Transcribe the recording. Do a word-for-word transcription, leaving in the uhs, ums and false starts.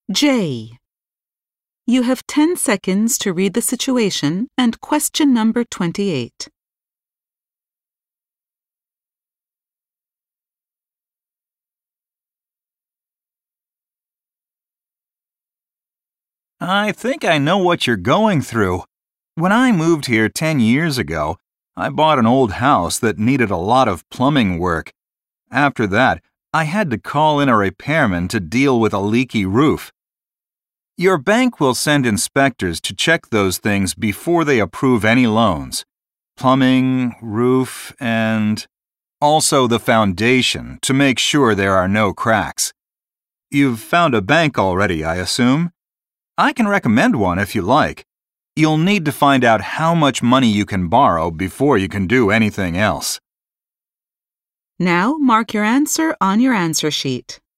J. You have ten seconds to read the situation and question number twenty-eight. I think I know what you're going through. When I moved here ten years ago, I bought an old house that needed a lot of plumbing work. After that, I had to call in a repairman to deal with a leaky roof. Your bank will send inspectors to check those things before they approve any loans. Plumbing, roof, and also the foundation to make sure there are no cracks. You've found a bank already, I assume? I can recommend one if you like. You'll need to find out how much money you can borrow before you can do anything else. Now mark your answer on your answer sheet.